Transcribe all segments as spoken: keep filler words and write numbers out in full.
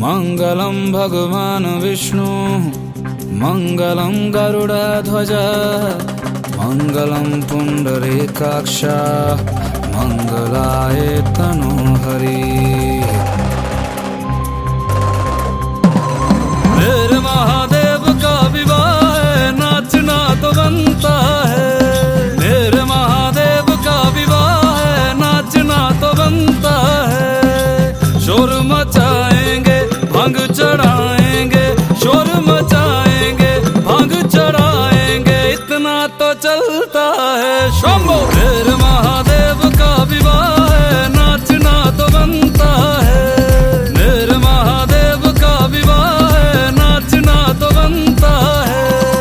मंगलम भगवान विष्णु मंगलम गरुड़ध्वज मंगलम पुंडरीकाक्ष मंगलाय तनोहरि। मेरे महादेव का विवाह है, नाचना तो बनता है। मेरे महादेव का विवाह है, नाचना तो बनता है। शोर मचाएंगे भांग चढ़ाएंगे, शोर मचाएंगे भांग चढ़ाएंगे, इतना तो चलता है शंभो। मेरे महादेव का विवाह है, नाचना तो बनता है। मेरे महादेव का विवाह है, नाचना तो बनता है।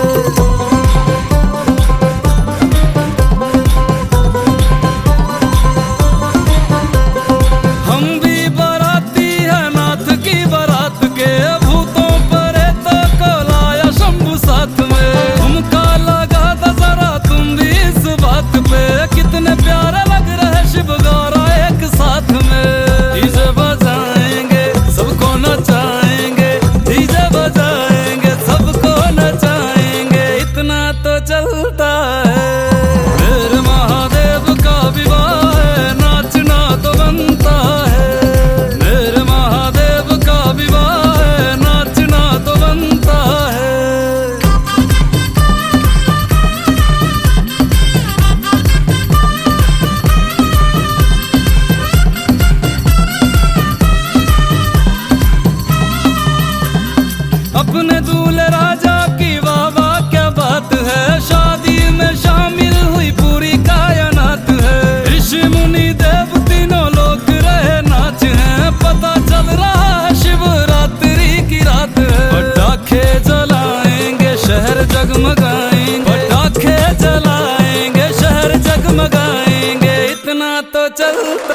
हम भी बाराती है नाथ की बारात के, भूतों परे तो को लाया शंभू साथ में। झुमका लगा था जरा तुम भी इस बात पे, कितने प्यारे लग रहे शिव गौरा एक साथ में। डीजे बजाएंगे सबको नचाएंगे, डीजे बजाएंगे सबको नचाएंगे, इतना तो चलता है। मेरे महादेव का विवाह है, नाचना तो बनता है। मेरे महादेव का विवाह है, नाचना तो बनता है। अपने दूल्हे राजा की वाह वाह क्या बात है, शादी में शामिल हुई पूरी कायनात है। ऋषि मुनि देव तीनों लोग रहे नाच हैं, पता चल रहा है शिवरात्रि की रात है। पटाखे जलाएंगे शहर जगमगाएंगे, पटाखे जलाएंगे शहर जगमगाएंगे, इतना तो चलता